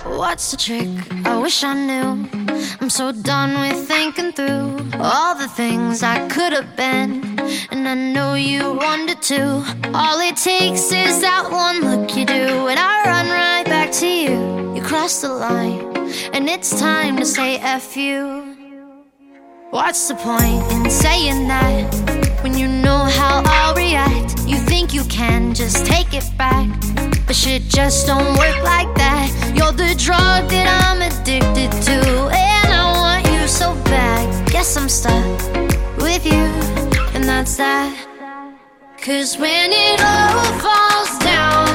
What's the trick? I wish I knew. I'm so done with thinking through all the things I could have been, and I know you wanted to. All it takes is that one look you do, and I run right back to you. You cross the line, and it's time to say F you. What's the point in saying that when you know how I'll react? You think you can just take it back, but shit just don't work like that. You're the drug that I'm addicted to, and I want you so bad. Guess I'm stuck with you, and that's that. 'Cause when it all falls down,